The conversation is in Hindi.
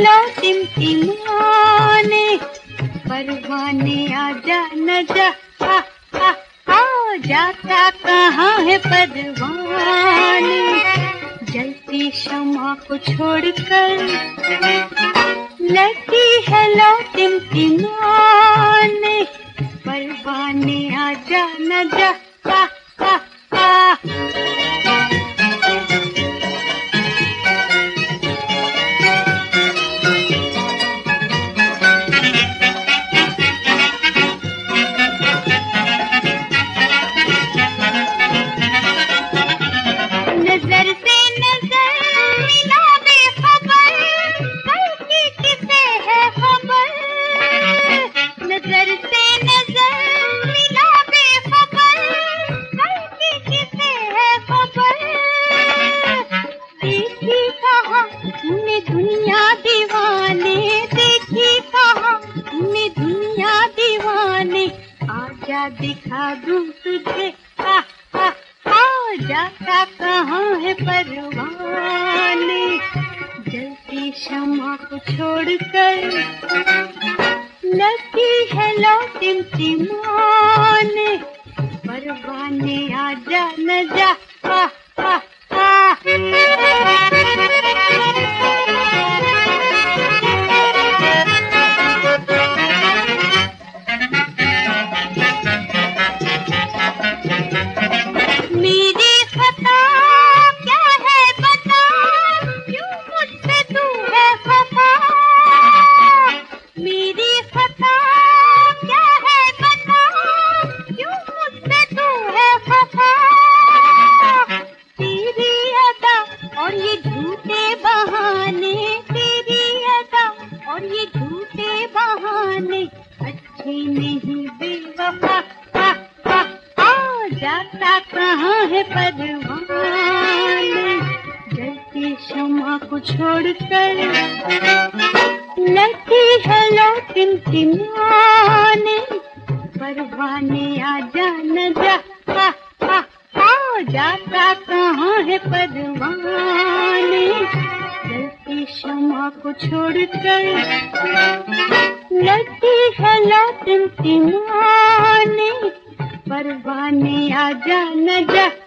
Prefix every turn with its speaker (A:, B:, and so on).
A: हेलो टिमटिमाने, परवाने आजा न जा, जाता कहाँ है परवाने, जलती शम्मा को छोड़कर। लगी हेलो टिमटिमाने, परवाने आजा न जा, नजर से नजर मिला बेखबर, कल की किसे है खबर। नजर से नजर मिला बेखबर, कल की किसे है खबर। देखी कहाँ तूने दुनिया दीवाने, देखी कहाँ तूने दुनिया दीवाने, आजा दिखा दूं तुझे, जाता कहाँ है परवाने, जलती शम्मा को छोड़कर। लगी हेलो टिमटिमाने, परवाने आजा न जा, मेरी खता क्या है बता, क्यों मुझसे तू है खफा। मेरी खता क्या है बता, क्यों मुझसे तू है खफा। तेरी अदा और ये झूठे बहाने, तेरी अदा और ये झूठे बहाने अच्छे नहीं बेवफा। जाता कहाँ है परवाने, जलती शम्मा को छोड़कर। लगी हेलो टिमटिमाने, परवाने आजा न जा, जाता कहाँ है परवाने, जलती शम्मा को छोड़कर। लगी हेलो टिमटिमाने, परवाने आजा न जा।